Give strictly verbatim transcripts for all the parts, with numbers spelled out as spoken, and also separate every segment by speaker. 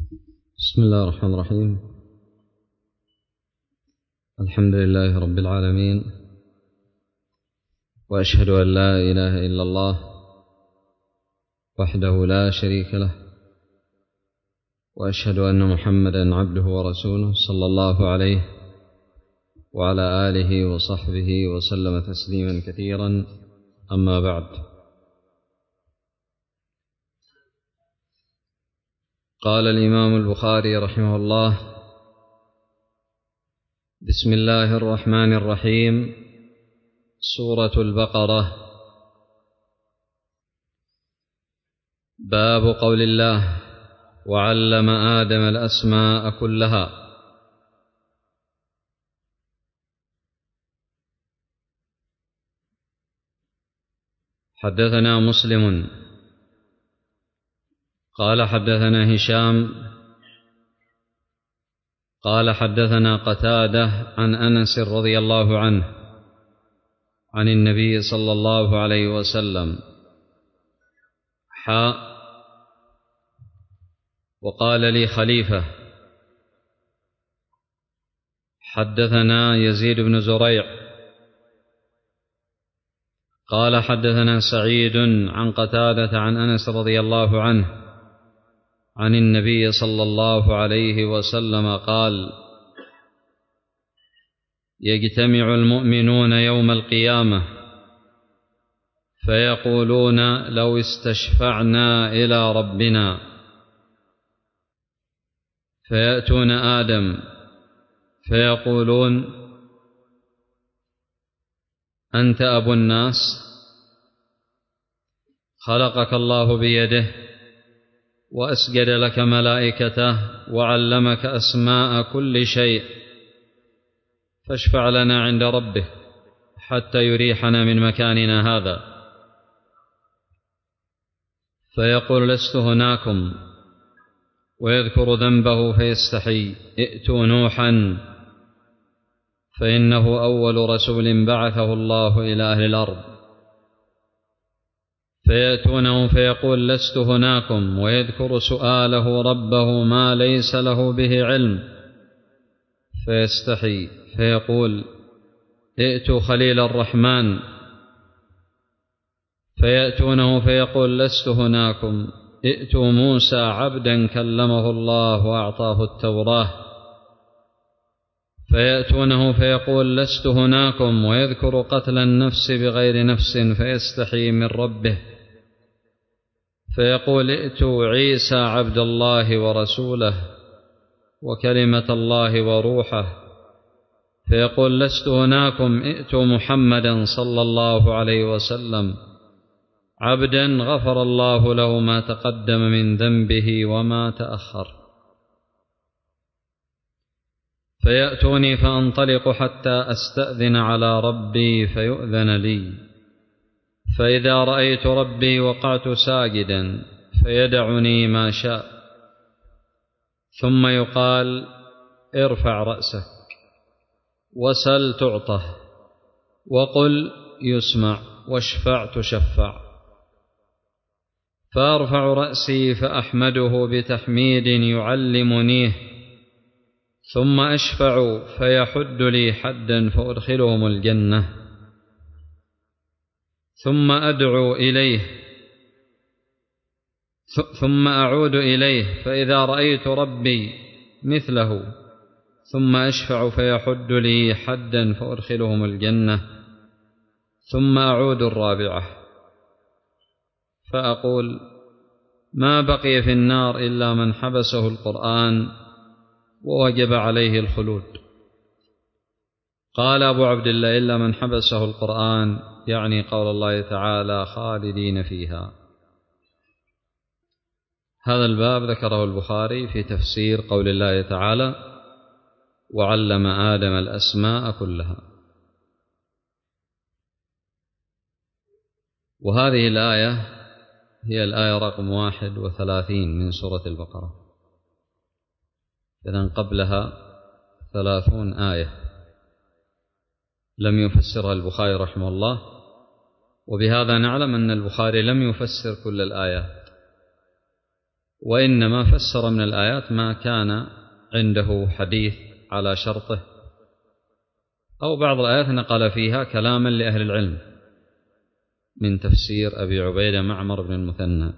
Speaker 1: بسم الله الرحمن الرحيم. الحمد لله رب العالمين، وأشهد أن لا إله إلا الله وحده لا شريك له، وأشهد أن محمدا عبده ورسوله صلى الله عليه وعلى آله وصحبه وسلم تسليما كثيرا. أما بعد، قال الإمام البخاري رحمه الله: بسم الله الرحمن الرحيم. سورة البقرة. باب قول الله: وعلم آدم الأسماء كلها. حدثنا مسلم قال حدثنا هشام قال حدثنا قتادة عن أنس رضي الله عنه عن النبي صلى الله عليه وسلم حاء وقال لي خليفة: حدثنا يزيد بن زريع قال حدثنا سعيد عن قتادة عن أنس رضي الله عنه عن النبي صلى الله عليه وسلم قال: يجتمع المؤمنون يوم القيامة فيقولون: لو استشفعنا إلى ربنا، فيأتون آدم فيقولون: أنت أبو الناس، خلقك الله بيده وأسجد لك ملائكته وعلمك أسماء كل شيء، فاشفع لنا عند ربه حتى يريحنا من مكاننا هذا. فيقول: لست هناكم، ويذكر ذنبه فيستحي: ائتوا نوحا فإنه أول رسول بعثه الله إلى أهل الأرض. فيأتونه فيقول: لست هناكم، ويذكر سؤاله ربه ما ليس له به علم، فيستحي فيقول: ائتوا خليل الرحمن. فيأتونه فيقول: لست هناكم، ائتوا موسى عبدا كلمه الله وأعطاه التوراة. فيأتونه فيقول: لست هناكم، ويذكر قتل النفس بغير نفس، فيستحي من ربه فيقول: ائتوا عيسى عبد الله ورسوله وكلمة الله وروحه. فيقول: لست هناكم، ائتوا محمدا صلى الله عليه وسلم عبدا غفر الله له ما تقدم من ذنبه وما تأخر. فيأتوني فأنطلق حتى أستأذن على ربي فيؤذن لي، فإذا رأيت ربي وقعت ساجدا فيدعني ما شاء، ثم يقال: ارفع رأسك وسل تعطه، وقل يسمع، واشفع تشفع. فأرفع رأسي فأحمده بتحميد يعلمنيه، ثم أشفع فيحد لي حدا فأدخلهم الجنة، ثم أدعو إليه ثم أعود إليه فإذا رأيت ربي مثله، ثم أشفع فيحد لي حدا فأدخلهم الجنة، ثم أعود الرابعة فأقول: ما بقي في النار إلا من حبسه القرآن ووجب عليه الخلود. قال أبو عبد الله: إلا من حبسه القرآن، يعني قول الله تعالى: خالدين فيها. هذا الباب ذكره البخاري في تفسير قول الله تعالى: وعلم آدم الأسماء كلها. وهذه الآية هي الآية رقم واحد وثلاثين من سورة البقرة، إذن قبلها ثلاثون آية لم يفسرها البخاري رحمه الله، وبهذا نعلم أن البخاري لم يفسر كل الآيات، وإنما فسر من الآيات ما كان عنده حديث على شرطه، أو بعض الآيات نقل فيها كلاما لأهل العلم من تفسير أبي عبيدة معمر بن المثنى،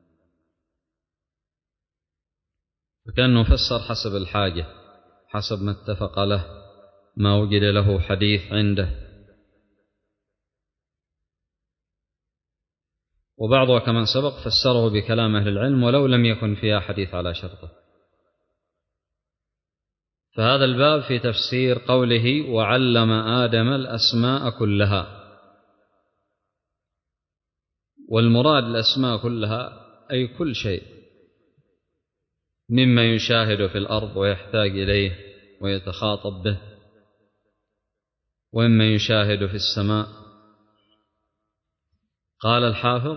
Speaker 1: فكأنه فسر حسب الحاجة، حسب ما اتفق له، ما وجد له حديث عنده. وبعضها كما سبق فسره بكلام أهل العلم ولو لم يكن فيها حديث على شرطه. فهذا الباب في تفسير قوله وعلم آدم الأسماء كلها، والمراد الأسماء كلها أي كل شيء مما يشاهد في الأرض ويحتاج إليه ويتخاطب به، ومما يشاهد في السماء. قال الحافظ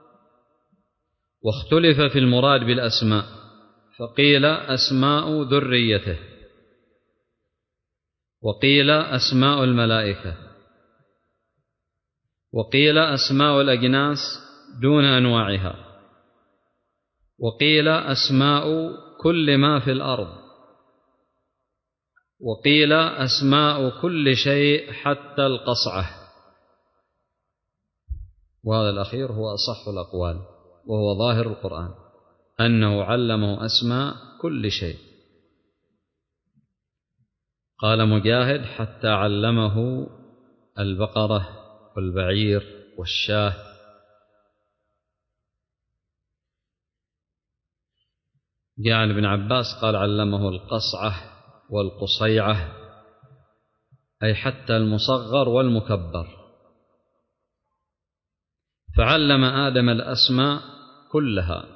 Speaker 1: واختلف في المراد بالأسماء، فقيل أسماء ذريته، وقيل أسماء الملائكة، وقيل أسماء الأجناس دون أنواعها، وقيل أسماء كل ما في الأرض، وقيل أسماء كل شيء حتى القصعة. وهذا الأخير هو أصح الأقوال، وهو ظاهر القرآن أنه علمه أسماء كل شيء. قال مجاهد حتى علمه البقرة والبعير والشاه. جاء عن ابن عباس قال علمه القصعة والقصيعة، أي حتى المصغر والمكبر. فعلم آدم الأسماء كلها.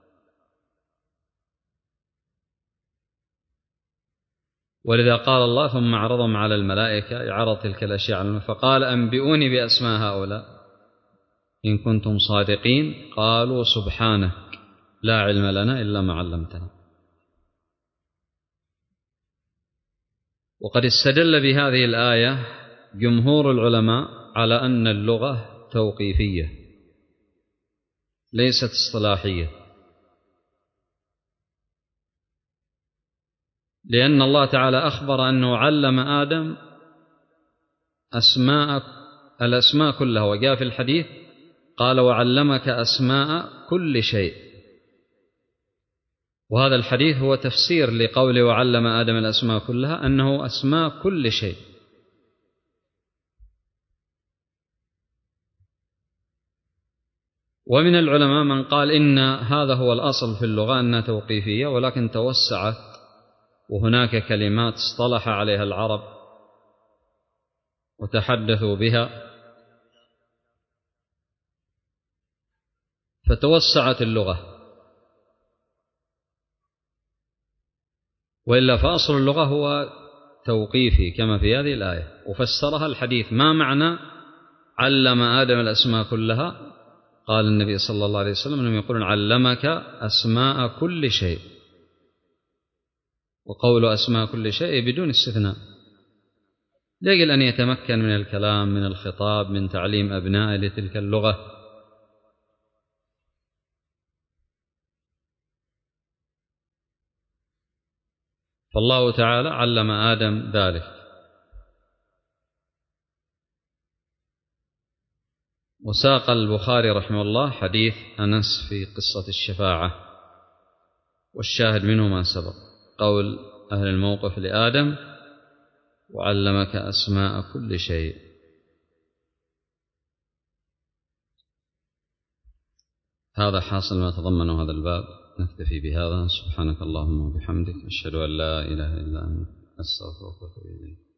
Speaker 1: ولذا قال الله ثم عرضهم على الملائكة، عرض تلك الأشياء على الملائكة فقال أنبئوني بأسماء هؤلاء إن كنتم صادقين، قالوا سبحانك لا علم لنا إلا ما علمتنا. وقد استدل بهذه الآية جمهور العلماء على أن اللغة توقيفية ليست اصطلاحية، لأن الله تعالى أخبر أنه علم آدم أسماء الأسماء كلها، وجاء في الحديث قال وعلمك أسماء كل شيء. وهذا الحديث هو تفسير لقوله وعلم آدم الأسماء كلها، أنه أسماء كل شيء. ومن العلماء من قال إن هذا هو الأصل في اللغة أنها توقيفية، ولكن توسعت وهناك كلمات اصطلح عليها العرب وتحدثوا بها فتوسعت اللغة، وإلا فأصل اللغة هو توقيفي كما في هذه الآية. وفسرها الحديث ما معنى علم آدم الأسماء كلها. قال النبي صلى الله عليه وسلم أنهم يقولون علمك أسماء كل شيء، وقول أسماء كل شيء بدون استثناء، لأجل أن يتمكن من الكلام من الخطاب من تعليم أبنائه لتلك اللغة. فالله تعالى علم آدم ذلك. وساق البخاري رحمه الله حديث أنس في قصة الشفاعة، والشاهد منه ما سبق قول أهل الموقف لآدم وعلمك أسماء كل شيء. هذا حاصل ما تضمنه هذا الباب. نكتفي بهذا. سبحانك اللهم وبحمدك، أشهد أن لا إله إلا أنت، أستغفرك وأتوب إليك.